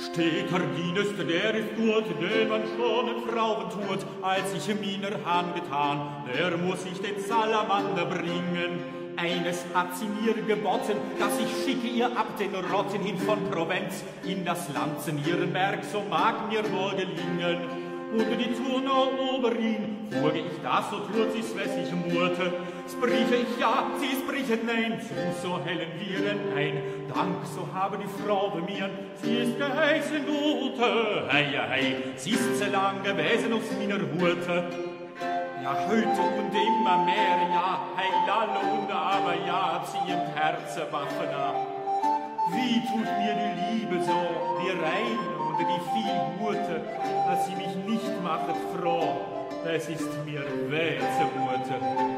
Steter dienest, der ist dort, den man schon in Frauen tut, als ich meiner Hand getan, der muss ich den Salamander bringen. Eines hat sie mir geboten, dass ich schicke ihr ab den Rotten hin von Provenz in das Land zu Nierenberg, so mag mir wohl gelingen. Unter die Turnau Oberin fuge ich das, so tut sie's, was ich murrte. Sprieche ich ja, sie sprieche nein, zu so hellen Viren ein. Dank, so habe die Frau bei mir, sie ist geheißen Gute. Hei, hei, sie ist so lang gewesen aus meiner Hurte. Ja, heute und immer mehr, ja, hei, lalle und aber ja, ziehend Herzenwaffen ab. Wie tut mir die Liebe so, die reine und die viel Gute, dass sie mich nicht machet froh, das ist mir weh zumute.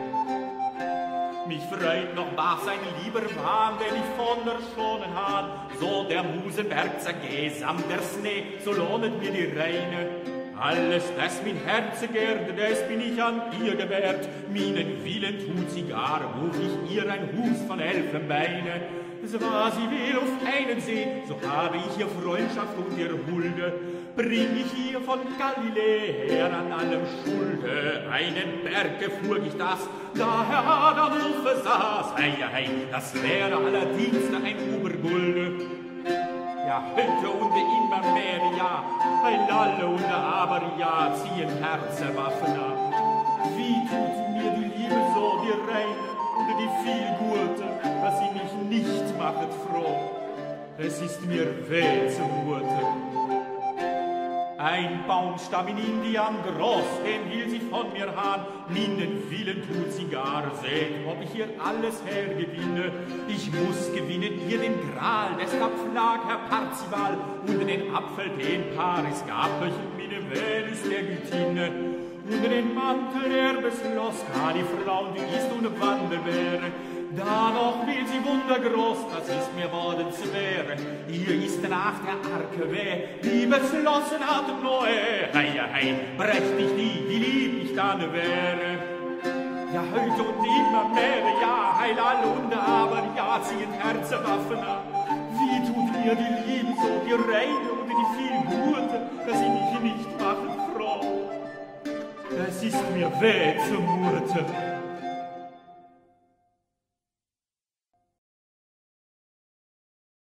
Mich freit noch bach sein lieber Wahn, den ich von der schonen Hahn, so der Musenberg zergeh samt der Schnee, so lohnet mir die Reine. Alles, das mein Herz gärte, das bin ich an ihr gewährt, meinen Willen tut sie gar, ruf ich ihr ein Hus von Elfenbeine. So war sie will auf einen See, so habe ich ihr Freundschaft und ihr Hulde, bring ich ihr von Galiläa her an allem Schulde. Einen Berg erfuhr ich das, da Herr Adolphe saß, hei, hei, das wäre allerdings ein Obergulde. Ja, heute und immer mehr, ja, ein Lalle und aber ja, ziehen Herzenwaffen ab. Wie tut mir die Liebe so, die reine und die viel Gute, dass sie mich nicht machet froh, es ist mir weh zumute. Ein Baumstamm in Indien groß, den will sie von mir haben, meinen Willen tut sie gar, seht, ob ich ihr alles hergewinne. Ich muss gewinnen ihr den Gral, deshalb flag Herr Parzival, und den Apfel, den Paris gab euch meine Venus der Gütine. Unter den Mantel der beschloss, kann die Frau, die ist und wandel wäre. Da noch will sie wundergroß, das ist mir worden schwer. Ihr ist nach der Arke weh, die beschlossen hat Noe. Hei, hei, brächt ich die lieb ich dann wäre. Ja, heute und immer mehr, ja, heil all und aber ja, ziehen Herzenwaffen ab. Wie tut mir die Liebe so, die reine und die viel Gute, dass sie mich nicht machen froh. Es ist mir weh zumute.